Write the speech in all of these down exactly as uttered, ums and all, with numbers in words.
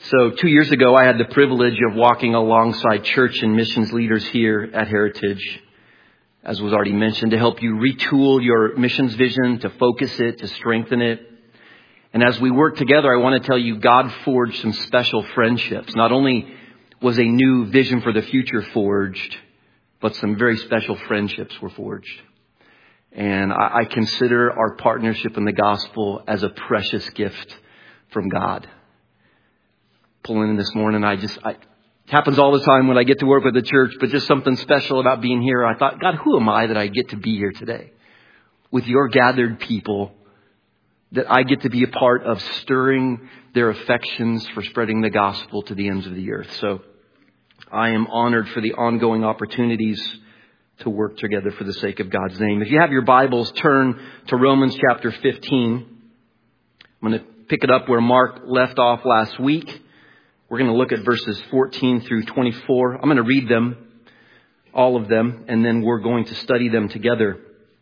So two years ago, I had the privilege of walking alongside church and missions leaders here at Heritage, as was already mentioned, to help you retool your missions vision, to focus it, to strengthen it. And as we work together, I want to tell you, God forged some special friendships. Not only was a new vision for the future forged, but some very special friendships were forged. And I, I consider our partnership in the gospel as a precious gift from God. Pulling in this morning, I just, I, it happens all the time when I get to work with the church, but just something special about being here. I thought, God, who am I that I get to be here today with your gathered people, that I get to be a part of stirring their affections for spreading the gospel to the ends of the earth. So I am honored for the ongoing opportunities to work together for the sake of God's name. If you have your Bibles, turn to Romans chapter fifteen. I'm going to pick it up where Mark left off last week. We're going to look at verses fourteen through twenty-four. I'm going to read them, all of them, and then we're going to study them together.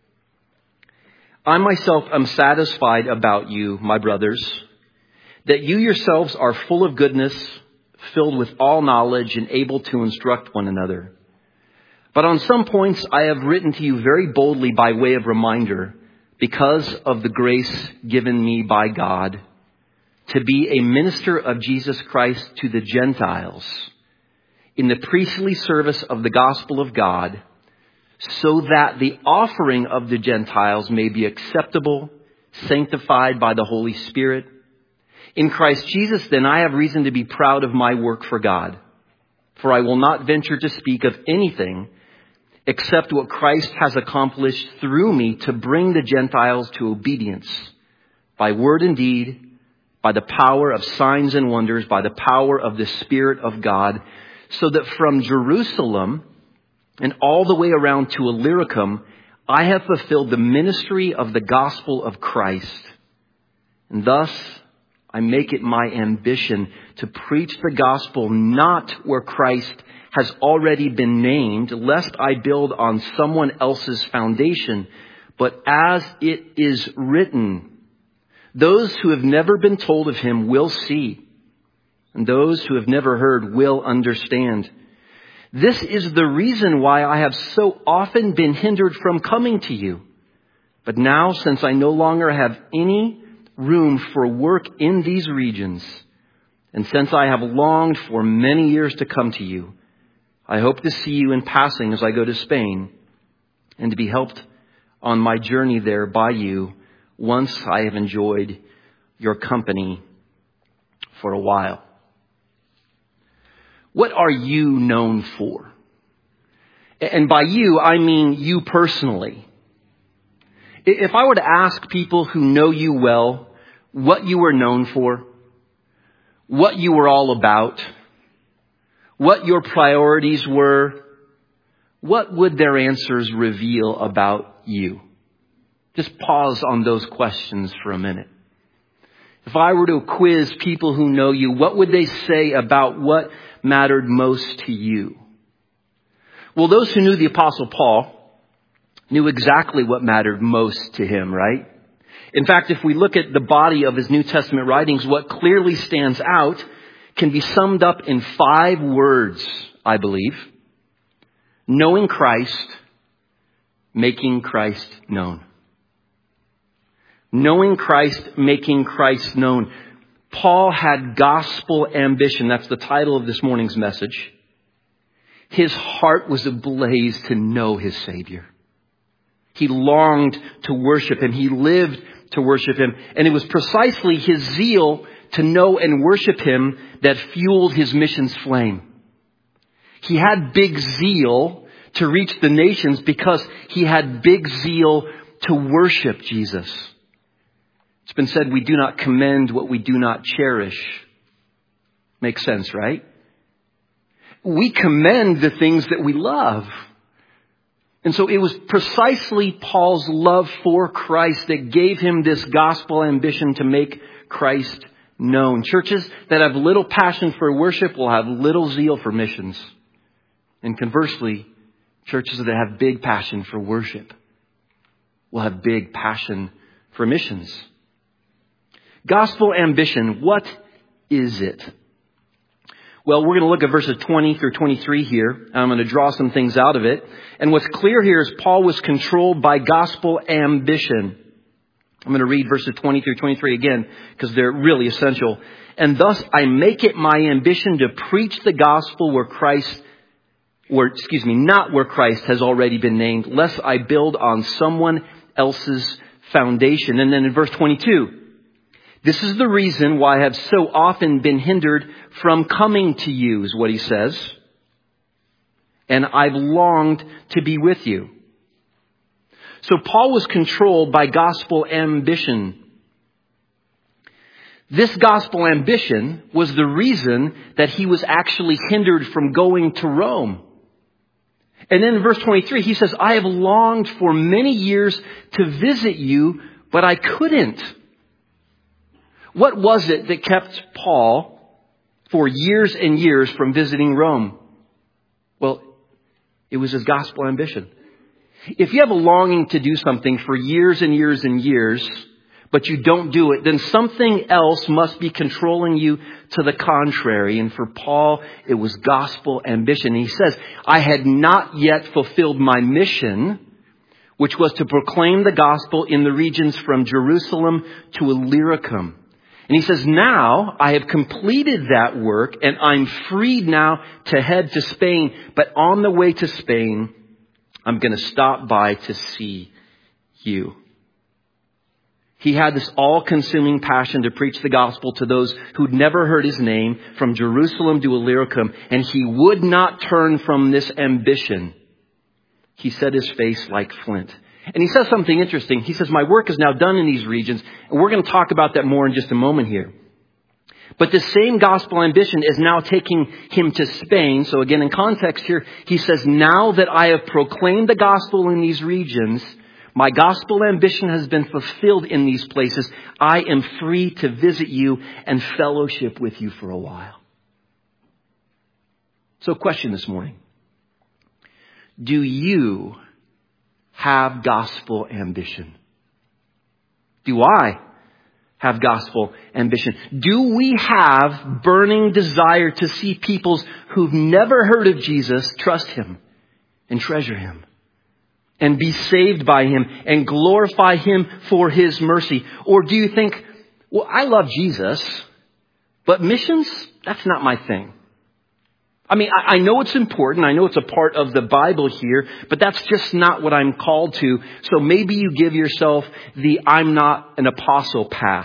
I myself am satisfied about you, my brothers, that you yourselves are full of goodness, filled with all knowledge, and able to instruct one another. But on some points I have written to you very boldly by way of reminder, because of the grace given me by God, to be a minister of Jesus Christ to the Gentiles in the priestly service of the gospel of God, so that the offering of the Gentiles may be acceptable, sanctified by the Holy Spirit. In Christ Jesus, then, I have reason to be proud of my work for God, for I will not venture to speak of anything except what Christ has accomplished through me to bring the Gentiles to obedience by word and deed, by the power of signs and wonders, by the power of the Spirit of God, so that from Jerusalem and all the way around to Illyricum, I have fulfilled the ministry of the gospel of Christ. And thus, I make it my ambition to preach the gospel not where Christ has already been named, lest I build on someone else's foundation, but as it is written, those who have never been told of him will see, and those who have never heard will understand. This is the reason why I have so often been hindered from coming to you. But now, since I no longer have any room for work in these regions, and since I have longed for many years to come to you, I hope to see you in passing as I go to Spain, and to be helped on my journey there by you, once I have enjoyed your company for a while. What are you known for? And by you, I mean you personally. If I were to ask people who know you well what you were known for, what you were all about, what your priorities were, what would their answers reveal about you? Just pause on those questions for a minute. If I were to quiz people who know you, what would they say about what mattered most to you? Well, those who knew the Apostle Paul knew exactly what mattered most to him, right? In fact, if we look at the body of his New Testament writings, what clearly stands out can be summed up in five words, I believe. Knowing Christ, making Christ known. Knowing Christ, making Christ known. Paul had gospel ambition. That's the title of this morning's message. His heart was ablaze to know his Savior. He longed to worship him. He lived to worship him. And it was precisely his zeal to know and worship him that fueled his mission's flame. He had big zeal to reach the nations because he had big zeal to worship Jesus. It's been said, we do not commend what we do not cherish. Makes sense, right? We commend the things that we love. And so it was precisely Paul's love for Christ that gave him this gospel ambition to make Christ known. Churches that have little passion for worship will have little zeal for missions. And conversely, churches that have big passion for worship will have big passion for missions. Gospel ambition, what is it? Well, we're going to look at verses twenty through twenty-three here. I'm going to draw some things out of it. And what's clear here is Paul was controlled by gospel ambition. I'm going to read verses twenty through twenty-three again because they're really essential. And thus I make it my ambition to preach the gospel where Christ, or excuse me, not where Christ has already been named, lest I build on someone else's foundation. And then in verse twenty-two, this is the reason why I have so often been hindered from coming to you, is what he says. And I've longed to be with you. So Paul was controlled by gospel ambition. This gospel ambition was the reason that he was actually hindered from going to Rome. And then in verse twenty-three, he says, I have longed for many years to visit you, but I couldn't. What was it that kept Paul for years and years from visiting Rome? Well, it was his gospel ambition. If you have a longing to do something for years and years and years, but you don't do it, then something else must be controlling you to the contrary. And for Paul, it was gospel ambition. And he says, I had not yet fulfilled my mission, which was to proclaim the gospel in the regions from Jerusalem to Illyricum. And he says, now I have completed that work and I'm freed now to head to Spain. But on the way to Spain, I'm going to stop by to see you. He had this all-consuming passion to preach the gospel to those who'd never heard his name from Jerusalem to Illyricum. And he would not turn from this ambition. He set his face like flint. And he says something interesting. He says, my work is now done in these regions. And we're going to talk about that more in just a moment here. But the same gospel ambition is now taking him to Spain. So again, in context here, he says, now that I have proclaimed the gospel in these regions, my gospel ambition has been fulfilled in these places. I am free to visit you and fellowship with you for a while. So question this morning. Do you have gospel ambition? Do I have gospel ambition? Do we have burning desire to see peoples who've never heard of Jesus trust him and treasure him and be saved by him and glorify him for his mercy? Or do you think, well, I love Jesus, but missions, that's not my thing. I mean, I know it's important. I know it's a part of the Bible here, but that's just not what I'm called to. So maybe you give yourself the I'm not an apostle pass.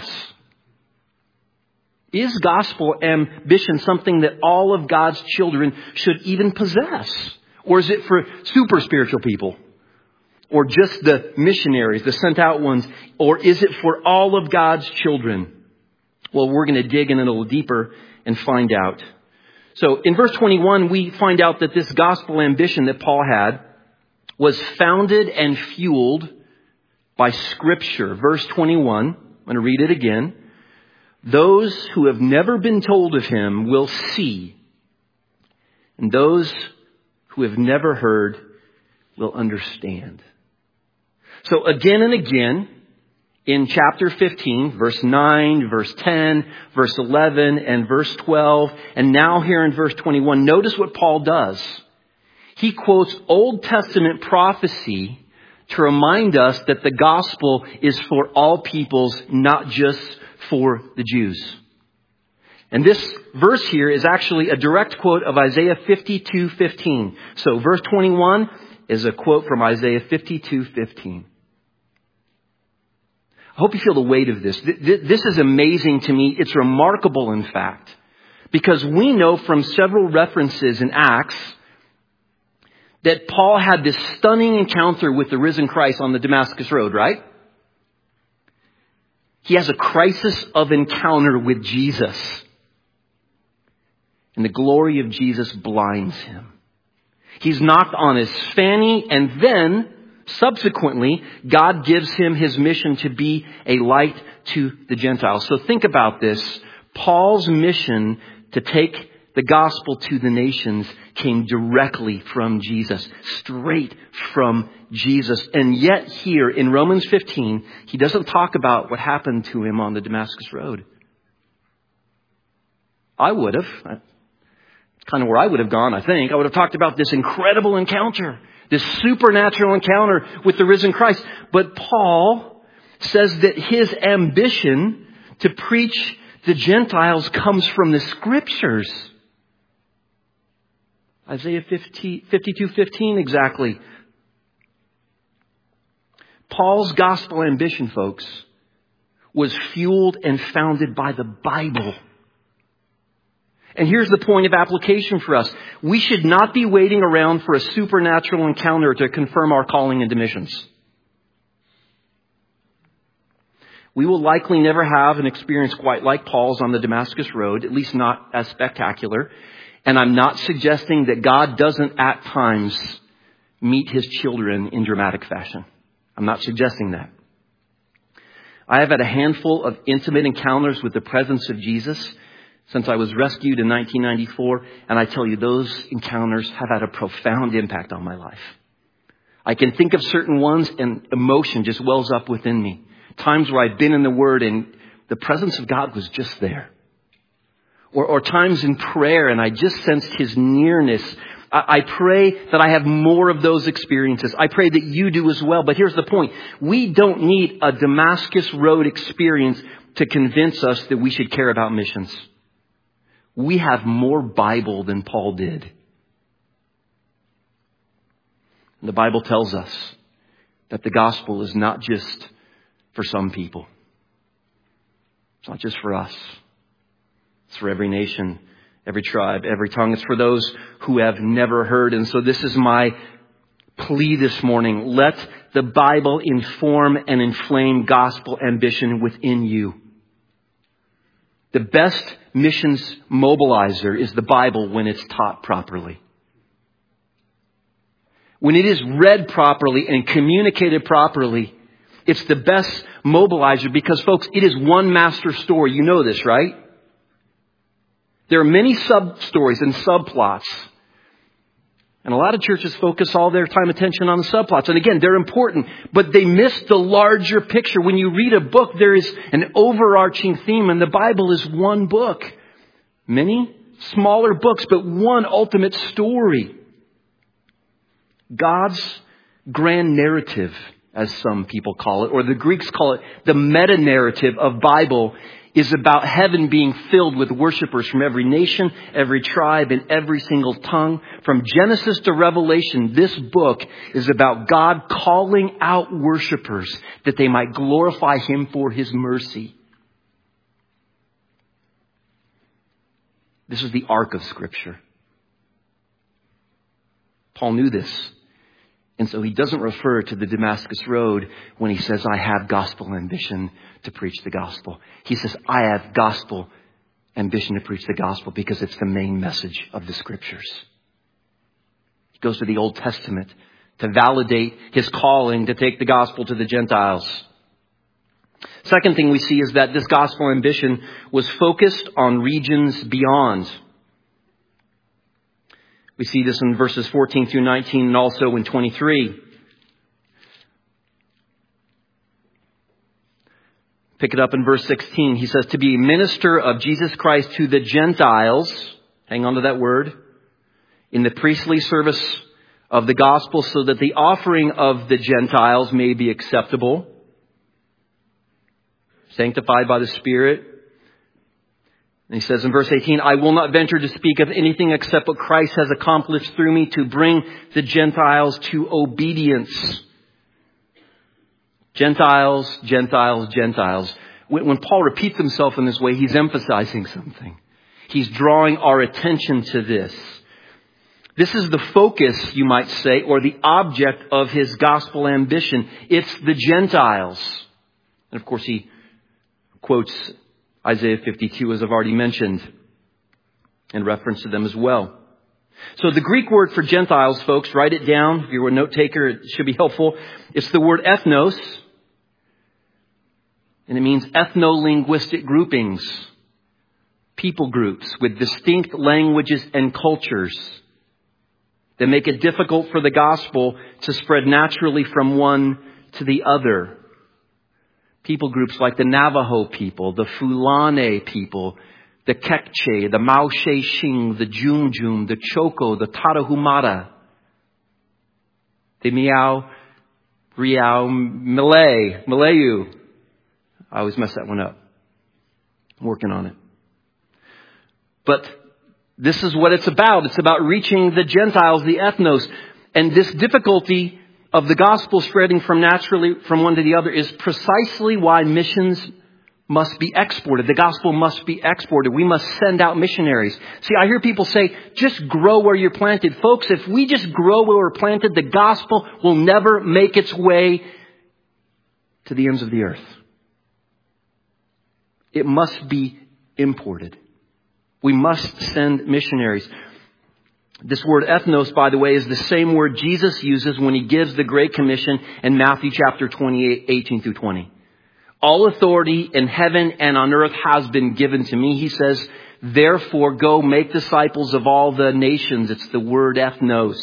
Is gospel ambition something that all of God's children should even possess? Or is it for super spiritual people? Or just the missionaries, the sent out ones? Or is it for all of God's children? Well, we're going to dig in a little deeper and find out. So in verse twenty-one, we find out that this gospel ambition that Paul had was founded and fueled by Scripture. Verse twenty-one, I'm going to read it again. Those who have never been told of him will see, and those who have never heard will understand. So again and again, in chapter fifteen, verse nine, verse ten, verse eleven, and verse twelve, and now here in verse twenty-one, notice what Paul does. He quotes Old Testament prophecy to remind us that the gospel is for all peoples, not just for the Jews. And this verse here is actually a direct quote of Isaiah fifty-two fifteen. So verse twenty-one is a quote from Isaiah fifty-two fifteen. I hope you feel the weight of this. This is amazing to me. It's remarkable, in fact, because we know from several references in Acts that Paul had this stunning encounter with the risen Christ on the Damascus Road, right? He has a crisis of encounter with Jesus. And the glory of Jesus blinds him. He's knocked on his fanny, and then subsequently, God gives him his mission to be a light to the Gentiles. So think about this. Paul's mission to take the gospel to the nations came directly from Jesus, straight from Jesus. And yet here in Romans fifteen, he doesn't talk about what happened to him on the Damascus Road. I would have. kind of where I would have gone, I think. I would have talked about this incredible encounter, this supernatural encounter with the risen Christ. But Paul says that his ambition to preach the Gentiles comes from the Scriptures. Isaiah fifty, fifty-two fifteen exactly. Paul's gospel ambition, folks, was fueled and founded by the Bible. And here's the point of application for us. We should not be waiting around for a supernatural encounter to confirm our calling into missions. We will likely never have an experience quite like Paul's on the Damascus Road, at least not as spectacular. And I'm not suggesting that God doesn't at times meet his children in dramatic fashion. I'm not suggesting that. I have had a handful of intimate encounters with the presence of Jesus since I was rescued in nineteen ninety-four. And I tell you, those encounters have had a profound impact on my life. I can think of certain ones and emotion just wells up within me. Times where I've been in the Word and the presence of God was just there. Or, or times in prayer and I just sensed his nearness. I, I pray that I have more of those experiences. I pray that you do as well. But here's the point. We don't need a Damascus Road experience to convince us that we should care about missions. We have more Bible than Paul did. The Bible tells us that the gospel is not just for some people. It's not just for us. It's for every nation, every tribe, every tongue. It's for those who have never heard. And so this is my plea this morning. Let the Bible inform and inflame gospel ambition within you. The best missions mobilizer is the Bible when it's taught properly. When it is read properly and communicated properly, it's the best mobilizer because, folks, it is one master story. You know this, right? There are many sub-stories and subplots. And a lot of churches focus all their time attention on the subplots. And again, they're important, but they miss the larger picture. When you read a book, there is an overarching theme, and the Bible is one book. Many smaller books, but one ultimate story. God's grand narrative, as some people call it, or the Greeks call it the meta-narrative of Bible, is about heaven being filled with worshipers from every nation, every tribe, and every single tongue. From Genesis to Revelation, this book is about God calling out worshipers that they might glorify him for his mercy. This is the arc of Scripture. Paul knew this. And so he doesn't refer to the Damascus Road when he says, I have gospel ambition to preach the gospel. He says, I have gospel ambition to preach the gospel because it's the main message of the Scriptures. He goes to the Old Testament to validate his calling to take the gospel to the Gentiles. Second thing we see is that this gospel ambition was focused on regions beyond. We see this in verses fourteen through nineteen and also in twenty-three. Pick it up in verse sixteen. He says, to be a minister of Jesus Christ to the Gentiles, hang on to that word, in the priestly service of the gospel so that the offering of the Gentiles may be acceptable, sanctified by the Spirit. And he says in verse eighteen, I will not venture to speak of anything except what Christ has accomplished through me to bring the Gentiles to obedience. Gentiles, Gentiles, Gentiles. When, when Paul repeats himself in this way, he's emphasizing something. He's drawing our attention to this. This is the focus, you might say, or the object of his gospel ambition. It's the Gentiles. And of course, he quotes Isaiah fifty-two, as I've already mentioned, in reference to them as well. So the Greek word for Gentiles, folks, write it down. If you're a note taker, it should be helpful. It's the word ethnos. And it means ethno-linguistic groupings. People groups with distinct languages and cultures that make it difficult for the gospel to spread naturally from one to the other. People groups like the Navajo people, the Fulani people, the Kekche, the Mao She Xing, the Jumjum, the Choco, the Tarahumara, the Miao, Riao, Malay, Malayu. I always mess that one up. I'm working on it. But this is what it's about. It's about reaching the Gentiles, the ethnos. And this difficulty of the gospel spreading from naturally from one to the other is precisely why missions must be exported. The gospel must be exported. We must send out missionaries. See, I hear people say, just grow where you're planted. Folks, if we just grow where we're planted, the gospel will never make its way to the ends of the earth. It must be imported. We must send missionaries. This word ethnos, by the way, is the same word Jesus uses when he gives the Great Commission in Matthew chapter twenty-eight, eighteen through twenty. All authority in heaven and on earth has been given to me. He says, therefore go make disciples of all the nations. It's the word ethnos.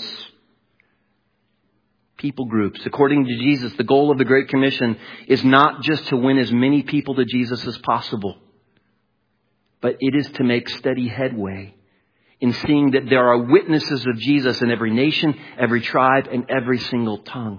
People groups. According to Jesus, the goal of the Great Commission is not just to win as many people to Jesus as possible, but it is to make steady headway in seeing that there are witnesses of Jesus in every nation, every tribe, and every single tongue.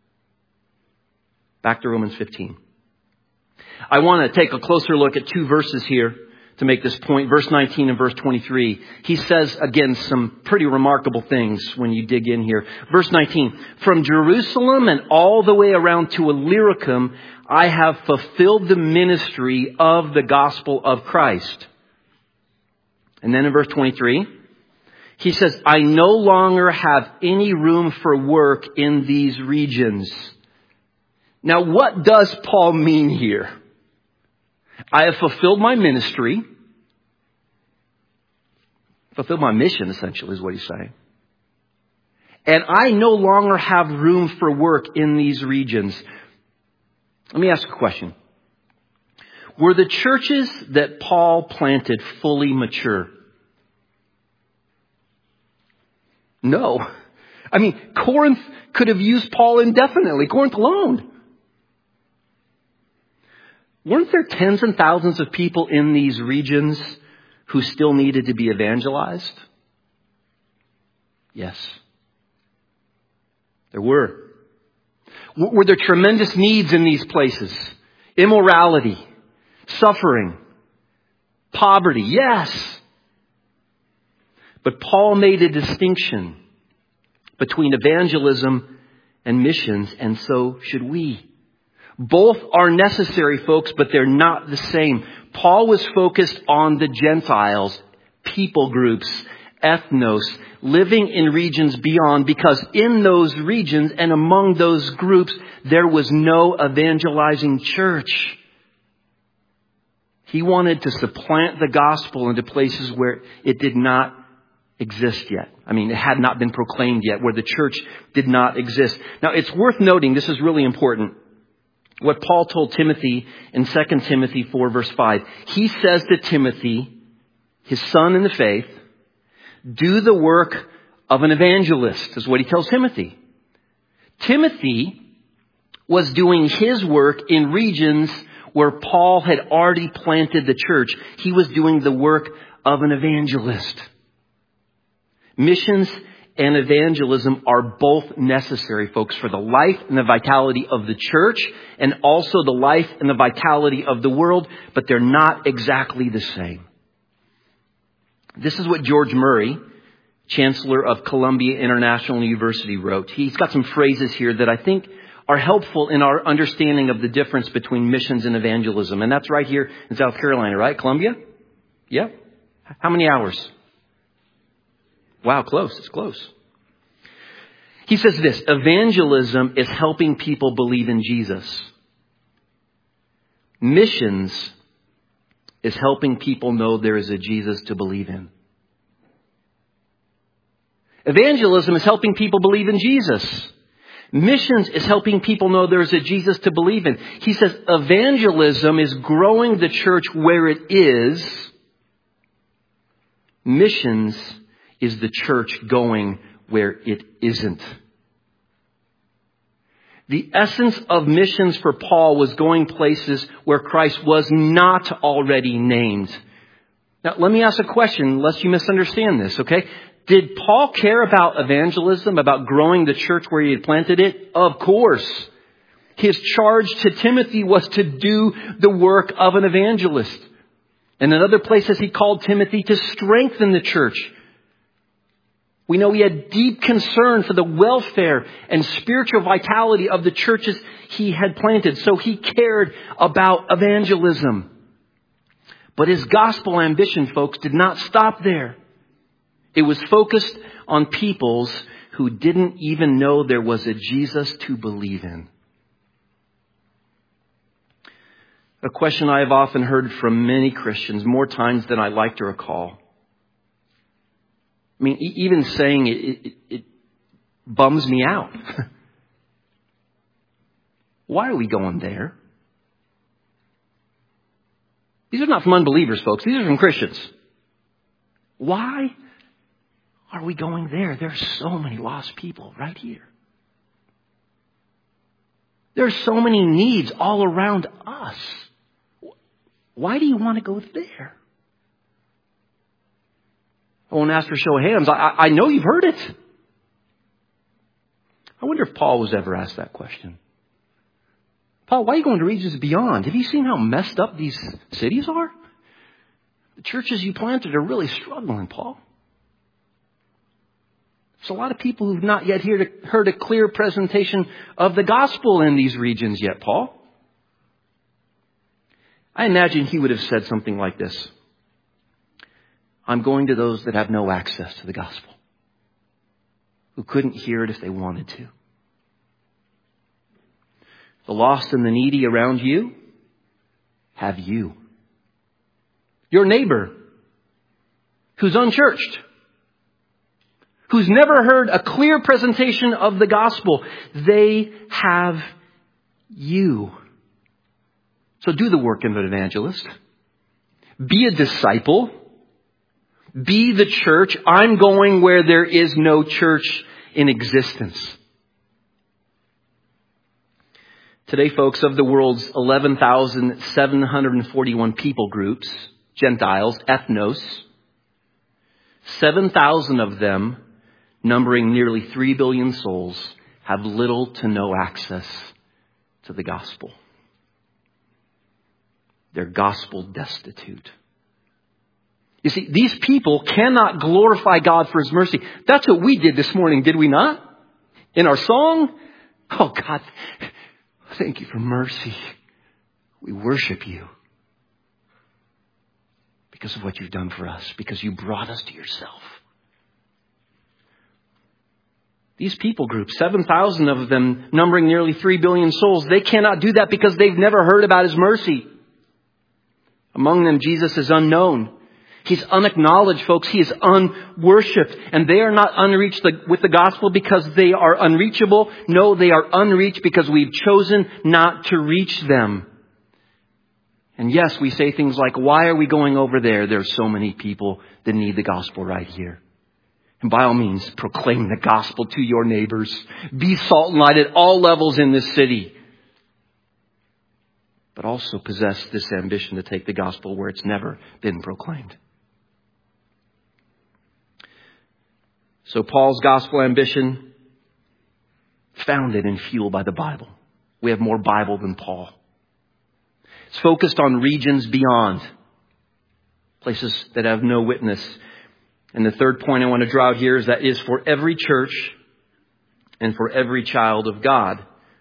Back to Romans fifteen. I want to take a closer look at two verses here to make this point. Verse nineteen and verse twenty-three. He says, again, some pretty remarkable things when you dig in here. Verse nineteen. From Jerusalem and all the way around to Illyricum, I have fulfilled the ministry of the gospel of Christ. And then in verse twenty-three, he says, I no longer have any room for work in these regions. Now, what does Paul mean here? I have fulfilled my ministry. Fulfilled my mission, essentially, is what he's saying. And I no longer have room for work in these regions. Let me ask a question. Were the churches that Paul planted fully mature? No. I mean, Corinth could have used Paul indefinitely. Corinth alone. Weren't there tens and thousands of people in these regions who still needed to be evangelized? Yes. There were. Were there tremendous needs in these places? Immorality, suffering, poverty, yes. But Paul made a distinction between evangelism and missions, and so should we. Both are necessary, folks, but they're not the same. Paul was focused on the Gentiles, people groups, ethnos, living in regions beyond, because in those regions and among those groups, there was no evangelizing church. He wanted to supplant the gospel into places where it did not exist yet. I mean, it had not been proclaimed yet, where the church did not exist. Now, it's worth noting, this is really important, what Paul told Timothy in Second Timothy four, verse five. He says to Timothy, his son in the faith, do the work of an evangelist, is what he tells Timothy. Timothy was doing his work in regions where Paul had already planted the church. He was doing the work of an evangelist. Missions and evangelism are both necessary, folks, for the life and the vitality of the church and also the life and the vitality of the world, but they're not exactly the same. This is what George Murray, Chancellor of Columbia International University, wrote. He's got some phrases here that I think are helpful in our understanding of the difference between missions and evangelism. And that's right here in South Carolina, right? Columbia? Yeah. How many hours? Wow, close. It's close. He says this, evangelism is helping people believe in Jesus. Missions is helping people know there is a Jesus to believe in. Evangelism is helping people believe in Jesus. Missions is helping people know there is a Jesus to believe in. He says evangelism is growing the church where it is. Missions is the church going where it isn't. The essence of missions for Paul was going places where Christ was not already named. Now, let me ask a question, lest you misunderstand this, okay? Did Paul care about evangelism, about growing the church where he had planted it? Of course. His charge to Timothy was to do the work of an evangelist. And in other places, he called Timothy to strengthen the church. We know he had deep concern for the welfare and spiritual vitality of the churches he had planted. So he cared about evangelism. But his gospel ambition, folks, did not stop there. It was focused on peoples who didn't even know there was a Jesus to believe in. A question I have often heard from many Christians, more times than I like to recall. I mean, even saying it, it, it bums me out. Why are we going there? These are not from unbelievers, folks. These are from Christians. Why are we going there? There are so many lost people right here. There are so many needs all around us. Why do you want to go there? I won't ask for a show of hands. I, I know you've heard it. I wonder if Paul was ever asked that question. Paul, why are you going to regions beyond? Have you seen how messed up these cities are? The churches you planted are really struggling, Paul. There's a lot of people who've not yet heard a clear presentation of the gospel in these regions yet, Paul. I imagine he would have said something like this. I'm going to those that have no access to the gospel, who couldn't hear it if they wanted to. The lost and the needy around you have you. Your neighbor who's unchurched, who's never heard a clear presentation of the gospel, they have you. So do the work of an evangelist. Be a disciple. Be the church. I'm going where there is no church in existence. Today, folks, of the world's eleven thousand seven hundred forty-one people groups, Gentiles, ethnos, seven thousand of them, numbering nearly three billion souls, have little to no access to the gospel. They're gospel destitute. You see, these people cannot glorify God for His mercy. That's what we did this morning, did we not? In our song? Oh, God, thank you for mercy. We worship you because of what you've done for us, because you brought us to yourself. These people groups, seven thousand of them, numbering nearly three billion souls, they cannot do that because they've never heard about His mercy. Among them, Jesus is unknown. He's unacknowledged, folks. He is unworshipped. And they are not unreached with the gospel because they are unreachable. No, they are unreached because we've chosen not to reach them. And yes, we say things like, why are we going over there? There are so many people that need the gospel right here. And by all means, proclaim the gospel to your neighbors. Be salt and light at all levels in this city. But also possess this ambition to take the gospel where it's never been proclaimed. So Paul's gospel ambition, founded and fueled by the Bible. We have more Bible than Paul. It's focused on regions beyond, places that have no witness. And the third point I want to draw out here is that it is for every church and for every child of God.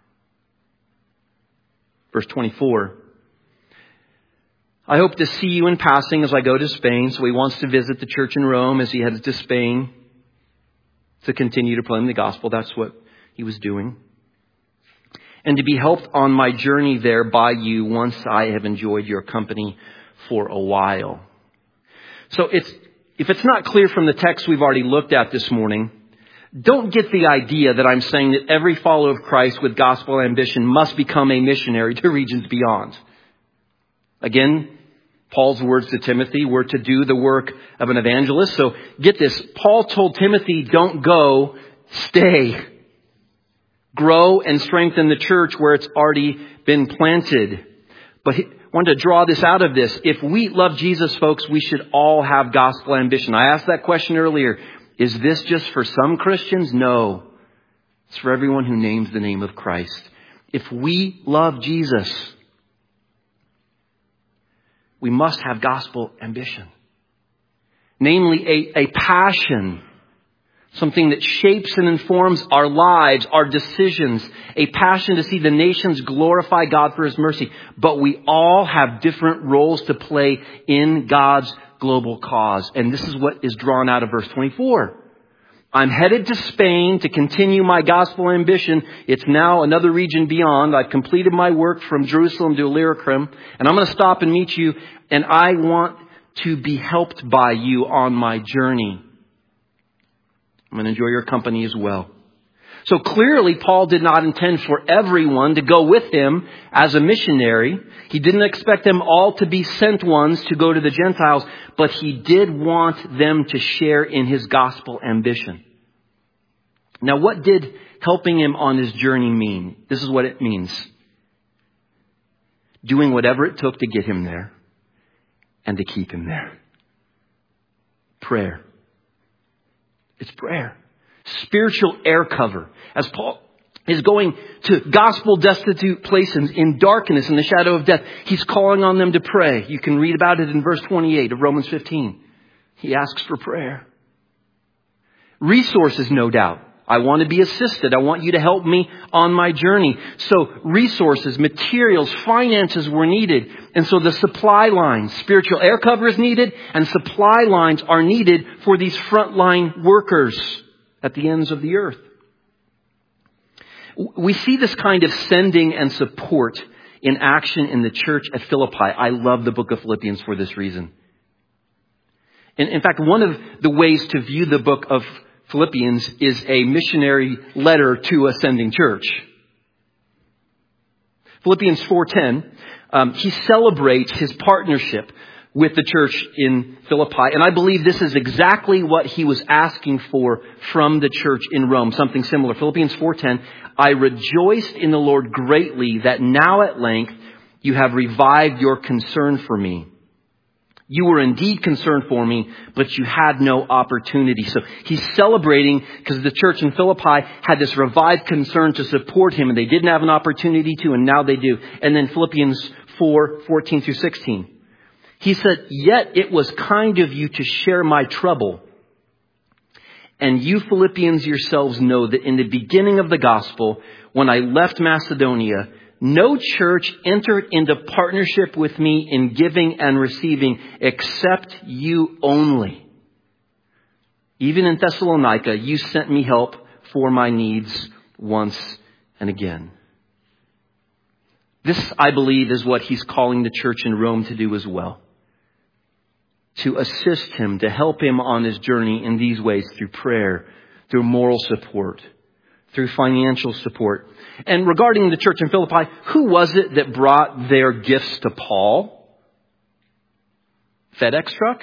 Verse twenty-four. I hope to see you in passing as I go to Spain. So he wants to visit the church in Rome as he heads to Spain to continue to proclaim the gospel. That's what he was doing. And to be helped on my journey there by you once I have enjoyed your company for a while. So it's, if it's not clear from the text we've already looked at this morning, don't get the idea that I'm saying that every follower of Christ with gospel ambition must become a missionary to regions beyond. Again, Paul's words to Timothy were to do the work of an evangelist. So get this. Paul told Timothy, don't go, stay. Grow and strengthen the church where it's already been planted. But wanted to draw this out of this. If we love Jesus, folks, we should all have gospel ambition. I asked that question earlier. Is this just for some Christians? No. It's for everyone who names the name of Christ. If we love Jesus, we must have gospel ambition. Namely, a, a passion. Something that shapes and informs our lives, our decisions. A passion to see the nations glorify God for His mercy. But we all have different roles to play in God's global cause. And this is what is drawn out of verse twenty-four. I'm headed to Spain to continue my gospel ambition. It's now another region beyond. I've completed my work from Jerusalem to Illyricum. And I'm going to stop and meet you. And I want to be helped by you on my journey. I'm going to enjoy your company as well. So clearly, Paul did not intend for everyone to go with him as a missionary. He didn't expect them all to be sent ones to go to the Gentiles, but he did want them to share in his gospel ambition. Now, what did helping him on his journey mean? This is what it means. Doing whatever it took to get him there and to keep him there. Prayer. It's prayer. Spiritual air cover. As Paul is going to gospel destitute places in darkness in the shadow of death, he's calling on them to pray. You can read about it in verse twenty-eight of Romans fifteen. He asks for prayer. Resources, no doubt. I want to be assisted. I want you to help me on my journey. So resources, materials, finances were needed. And so the supply lines, spiritual air cover is needed, and supply lines are needed for these frontline workers at the ends of the earth. We see this kind of sending and support in action in the church at Philippi. I love the book of Philippians for this reason. In, in fact, one of the ways to view the book of Philippians is a missionary letter to a sending church. Philippians four ten, um, he celebrates his partnership with the church in Philippi. And I believe this is exactly what he was asking for from the church in Rome. Something similar. Philippians four ten, I rejoiced in the Lord greatly that now at length you have revived your concern for me. You were indeed concerned for me, but you had no opportunity. So he's celebrating because the church in Philippi had this revived concern to support him, and they didn't have an opportunity to, and now they do. And then Philippians four fourteen through sixteen. He said, yet it was kind of you to share my trouble. And you Philippians yourselves know that in the beginning of the gospel, when I left Macedonia, no church entered into partnership with me in giving and receiving except you only. Even in Thessalonica, you sent me help for my needs once and again. This, I believe, is what he's calling the church in Rome to do as well. To assist him, to help him on his journey in these ways, through prayer, through moral support, through financial support. And regarding the church in Philippi, who was it that brought their gifts to Paul? FedEx truck?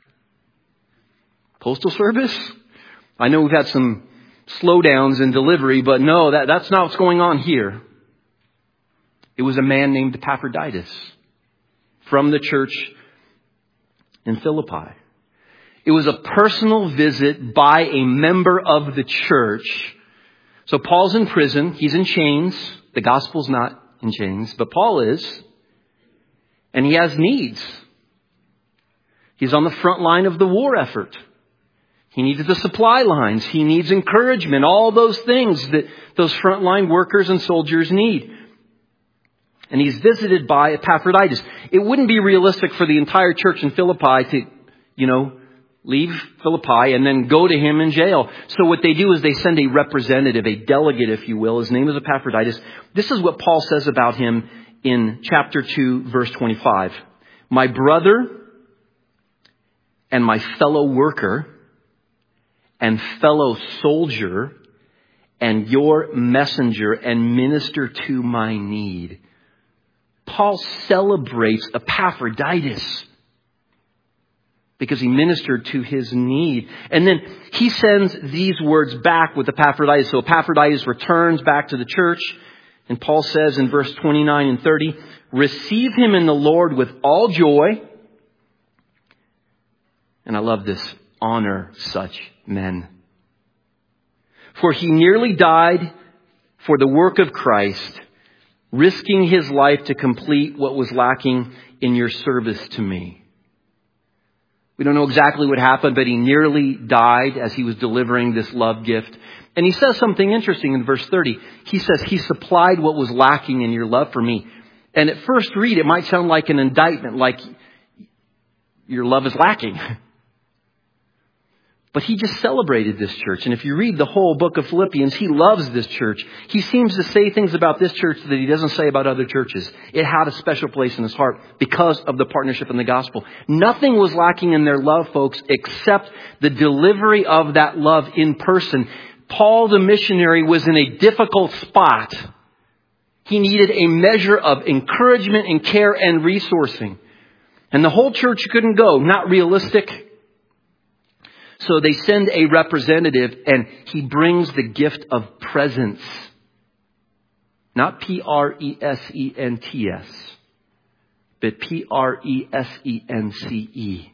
Postal service? I know we've had some slowdowns in delivery, but no, that, that's not what's going on here. It was a man named Epaphroditus from the church in Philippi. It was a personal visit by a member of the church. So Paul's in prison. He's in chains. The gospel's not in chains, but Paul is. And he has needs. He's on the front line of the war effort. He needs the supply lines. He needs encouragement. All those things that those frontline workers and soldiers need. And he's visited by Epaphroditus. It wouldn't be realistic for the entire church in Philippi to, you know, leave Philippi and then go to him in jail. So what they do is they send a representative, a delegate, if you will. His name is Epaphroditus. This is what Paul says about him in chapter two, verse twenty-five. My brother and my fellow worker and fellow soldier and your messenger and minister to my need. Paul celebrates Epaphroditus because he ministered to his need. And then he sends these words back with Epaphroditus. So Epaphroditus returns back to the church. And Paul says in verse twenty-nine and thirty, receive him in the Lord with all joy. And I love this. Honor such men. For he nearly died for the work of Christ, risking his life to complete what was lacking in your service to me. We don't know exactly what happened, but he nearly died as he was delivering this love gift. And he says something interesting in verse thirty. He says, he supplied what was lacking in your love for me. And at first read, it might sound like an indictment, like your love is lacking. But he just celebrated this church. And if you read the whole book of Philippians, he loves this church. He seems to say things about this church that he doesn't say about other churches. It had a special place in his heart because of the partnership in the gospel. Nothing was lacking in their love, folks, except the delivery of that love in person. Paul, the missionary, was in a difficult spot. He needed a measure of encouragement and care and resourcing. And the whole church couldn't go. Not realistic. So they send a representative and he brings the gift of presence. Not P R E S E N T S, but P R E S E N C E.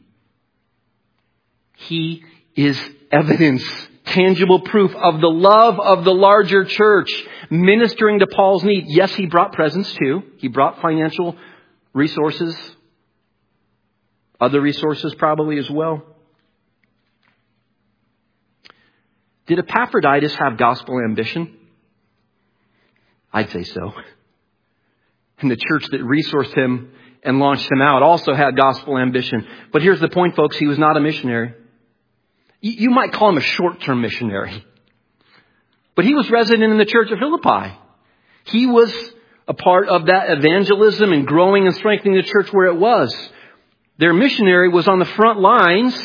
He is evidence, tangible proof of the love of the larger church, ministering to Paul's need. Yes, he brought presents too. He brought financial resources, other resources probably as well. Did Epaphroditus have gospel ambition? I'd say so. And the church that resourced him and launched him out also had gospel ambition. But here's the point, folks. He was not a missionary. You might call him a short-term missionary. But he was resident in the church of Philippi. He was a part of that evangelism and growing and strengthening the church where it was. Their missionary was on the front lines.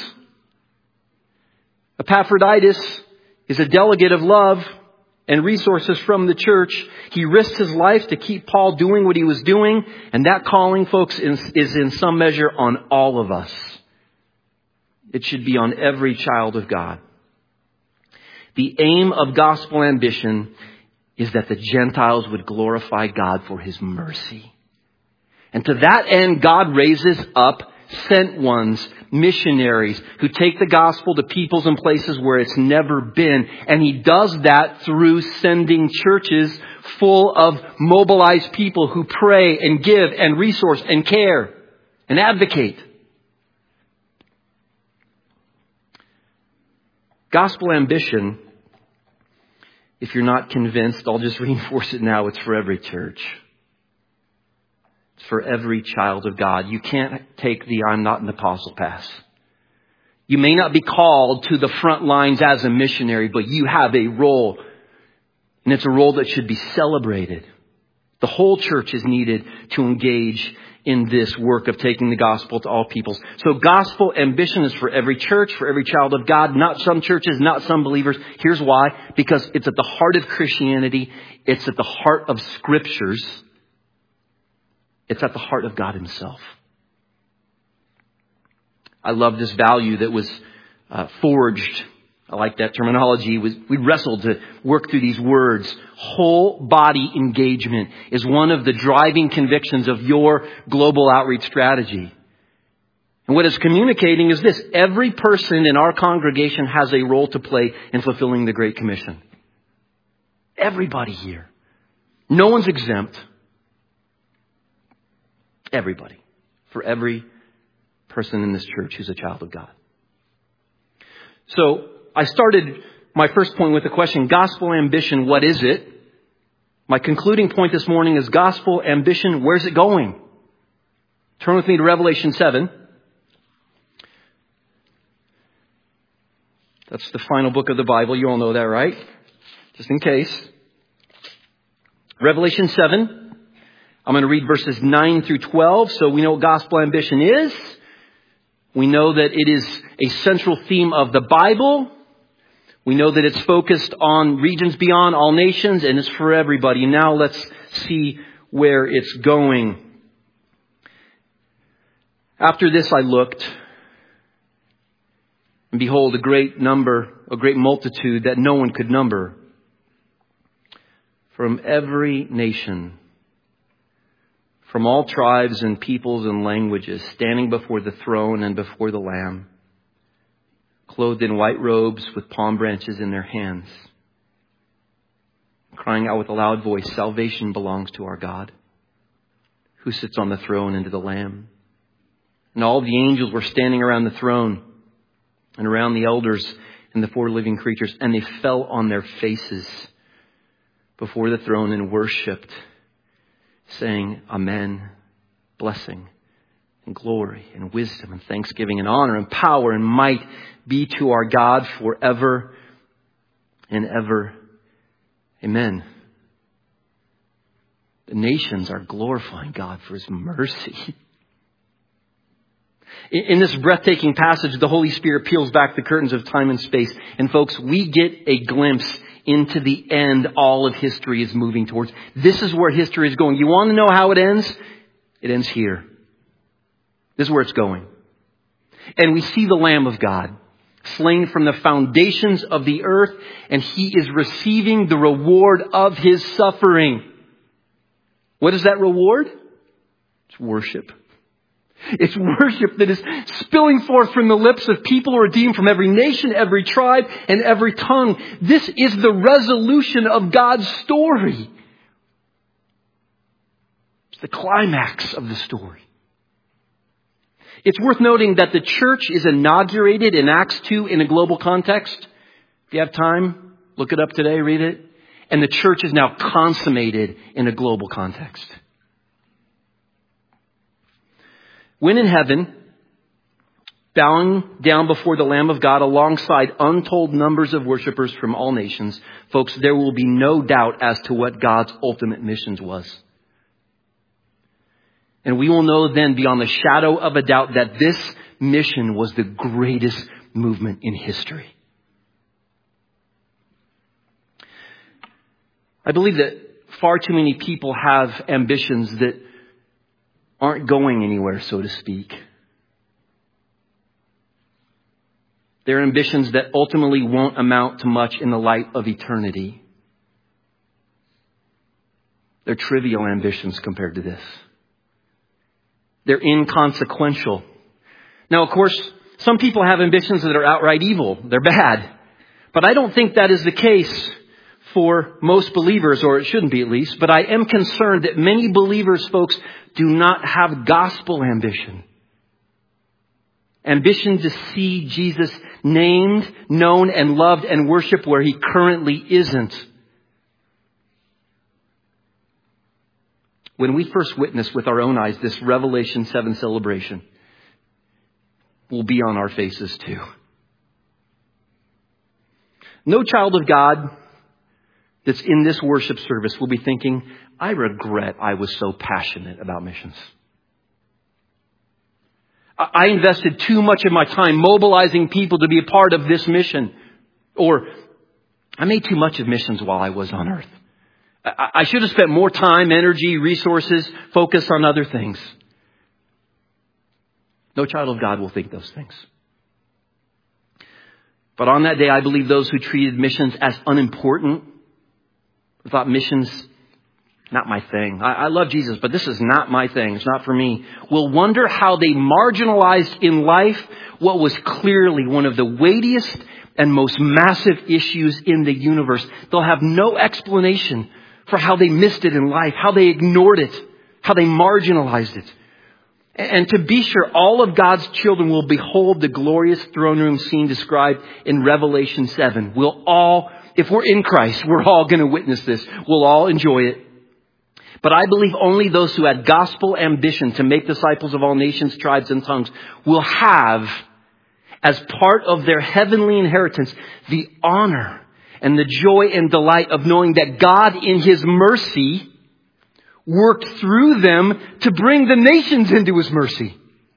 Epaphroditus is a delegate of love and resources from the church. He risked his life to keep Paul doing what he was doing. And that calling, folks, is, is in some measure on all of us. It should be on every child of God. The aim of gospel ambition is that the Gentiles would glorify God for his mercy. And to that end, God raises up sent ones, missionaries who take the gospel to peoples and places where it's never been. And he does that through sending churches full of mobilized people who pray and give and resource and care and advocate. Gospel ambition, if you're not convinced, I'll just reinforce it now, it's for every church. For every child of God. You can't take the I'm not an apostle pass. You may not be called to the front lines as a missionary, but you have a role. And it's a role that should be celebrated. The whole church is needed to engage in this work of taking the gospel to all peoples. So gospel ambition is for every church, for every child of God, not some churches, not some believers. Here's why. Because it's at the heart of Christianity. It's at the heart of scriptures. It's at the heart of God himself. I love this value that was uh, forged. I like that terminology. We wrestled to work through these words. Whole body engagement is one of the driving convictions of your global outreach strategy. And what it's communicating is this. Every person in our congregation has a role to play in fulfilling the Great Commission. Everybody here. No one's exempt. Everybody. For every person in this church who's a child of God. So I started my first point with the question, gospel ambition, what is it? My concluding point this morning is gospel ambition, where's it going? Turn with me to Revelation seven. That's the final book of the Bible. You all know that, right? Just in case. Revelation seven. I'm going to read verses nine through twelve. So we know what gospel ambition is. We know that it is a central theme of the Bible. We know that it's focused on regions beyond all nations and it's for everybody. Now let's see where it's going. After this I looked, and behold, a great number, a great multitude that no one could number, from every nation, from all tribes and peoples and languages, standing before the throne and before the Lamb, clothed in white robes with palm branches in their hands, crying out with a loud voice, salvation belongs to our God, who sits on the throne and to the Lamb. And all the angels were standing around the throne and around the elders and the four living creatures, and they fell on their faces before the throne and worshipped, saying, Amen, blessing and glory and wisdom and thanksgiving and honor and power and might be to our God forever and ever. Amen. The nations are glorifying God for His mercy. In this breathtaking passage, the Holy Spirit peels back the curtains of time and space. And folks, we get a glimpse into the end all of history is moving towards. This is where history is going. You want to know how it ends? It ends here. This is where it's going. And we see the Lamb of God slain from the foundations of the earth, and He is receiving the reward of His suffering. What is that reward? It's worship. It's worship that is spilling forth from the lips of people redeemed from every nation, every tribe, and every tongue. This is the resolution of God's story. It's the climax of the story. It's worth noting that the church is inaugurated in Acts two in a global context. If you have time, look it up today, read it. And the church is now consummated in a global context. When in heaven, bowing down before the Lamb of God alongside untold numbers of worshipers from all nations, folks, there will be no doubt as to what God's ultimate mission was. And we will know then beyond the shadow of a doubt that this mission was the greatest movement in history. I believe that far too many people have ambitions that aren't going anywhere, so to speak. They're ambitions that ultimately won't amount to much in the light of eternity. They're trivial ambitions compared to this. They're inconsequential. Now, of course, some people have ambitions that are outright evil. They're bad. But I don't think that is the case for most believers, or it shouldn't be at least. But I am concerned that many believers, folks, do not have gospel ambition. Ambition to see Jesus named, known, and loved and worshiped where He currently isn't. When we first witness with our own eyes this Revelation seven celebration, will be on our faces too. No child of God that's in this worship service will be thinking, I regret I was so passionate about missions. I invested too much of my time mobilizing people to be a part of this mission. Or I made too much of missions while I was on earth. I should have spent more time, energy, resources, focus on other things. No child of God will think those things. But on that day, I believe those who treated missions as unimportant, who thought missions, not my thing. I, I love Jesus, but this is not my thing. It's not for me. Will wonder how they marginalized in life what was clearly one of the weightiest and most massive issues in the universe. They'll have no explanation for how they missed it in life, how they ignored it, how they marginalized it. And to be sure, all of God's children will behold the glorious throne room scene described in Revelation seven. We'll all, if we're in Christ, we're all going to witness this. We'll all enjoy it. But I believe only those who had gospel ambition to make disciples of all nations, tribes, and tongues will have, as part of their heavenly inheritance, the honor and the joy and delight of knowing that God in His mercy worked through them to bring the nations into His mercy.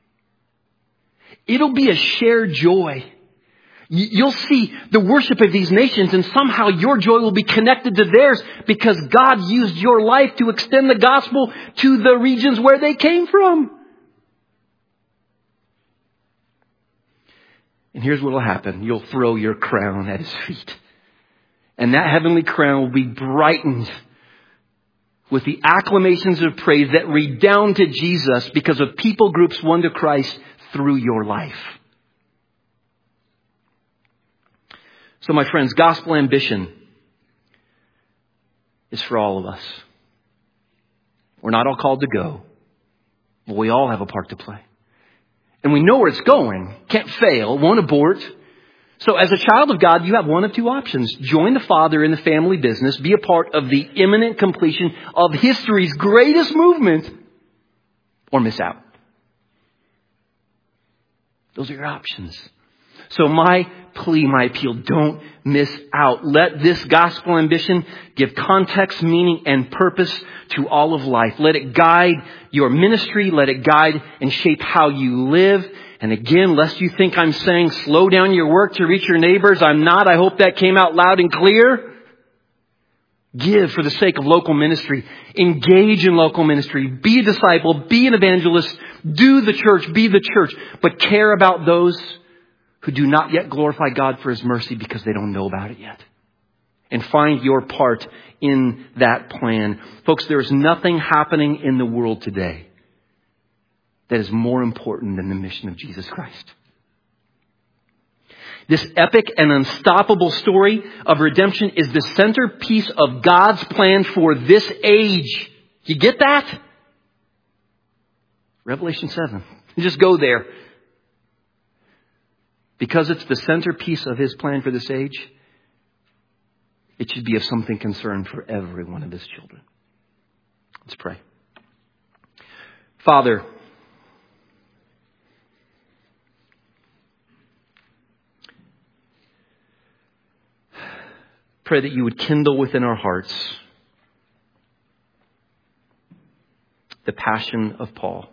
It'll be a shared joy. You'll see the worship of these nations, and somehow your joy will be connected to theirs because God used your life to extend the gospel to the regions where they came from. And here's what will happen. You'll throw your crown at His feet. And that heavenly crown will be brightened with the acclamations of praise that redound to Jesus because of people groups won to Christ through your life. So my friends, gospel ambition is for all of us. We're not all called to go, but we all have a part to play. And we know where it's going. Can't fail, won't abort. So as a child of God, you have one of two options. Join the Father in the family business. Be a part of the imminent completion of history's greatest movement. Or miss out. Those are your options. So my plea, my appeal, don't miss out. Let this gospel ambition give context, meaning, and purpose to all of life. Let it guide your ministry. Let it guide and shape how you live. And again, lest you think I'm saying slow down your work to reach your neighbors, I'm not. I hope that came out loud and clear. Give for the sake of local ministry. Engage in local ministry. Be a disciple. Be an evangelist. Do the church. Be the church. But care about those who do not yet glorify God for His mercy because they don't know about it yet. And find your part in that plan. Folks, there is nothing happening in the world today that is more important than the mission of Jesus Christ. This epic and unstoppable story of redemption is the centerpiece of God's plan for this age. You get that? Revelation seven. You just go there. Because it's the centerpiece of His plan for this age, it should be of something concern for every one of His children. Let's pray. Father, pray that you would kindle within our hearts the passion of Paul.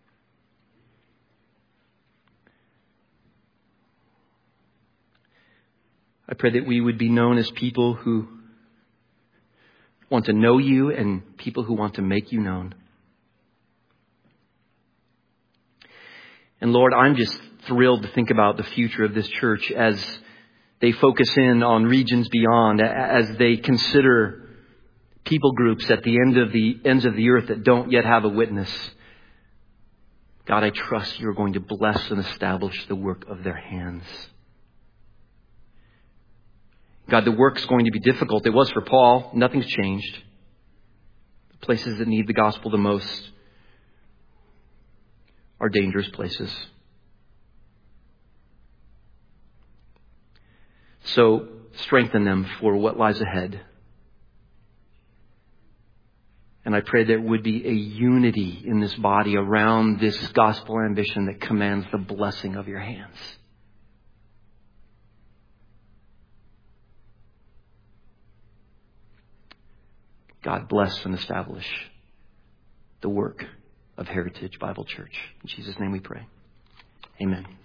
I pray that we would be known as people who want to know you and people who want to make you known. And Lord, I'm just thrilled to think about the future of this church as they focus in on regions beyond, as they consider people groups at the end of the ends of the earth that don't yet have a witness. God, I trust you're going to bless and establish the work of their hands. God, the work's going to be difficult. It was for Paul. Nothing's changed. The places that need the gospel the most are dangerous places. So strengthen them for what lies ahead. And I pray there would be a unity in this body around this gospel ambition that commands the blessing of your hands. God bless and establish the work of Heritage Bible Church. In Jesus' name we pray. Amen.